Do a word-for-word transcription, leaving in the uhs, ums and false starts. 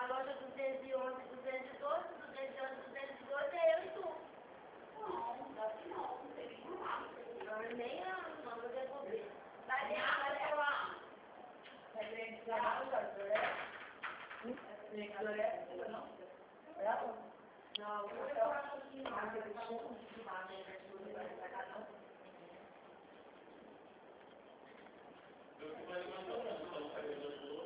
loja duzentos e onze, duzentos e doze, duzentos e onze, duzentos e doze é eu e tu. Não, daqui não, não tem nenhum lá. Não, nem eu, não, vou devolver. Vai lá, vai lá. É grande, já não, já é. Hum? É grande, é, não? É a outra. Não, eu acho que não. Ah, eu deixo de baixo, né? Não vai pra cá, não. Eu que vou levantar.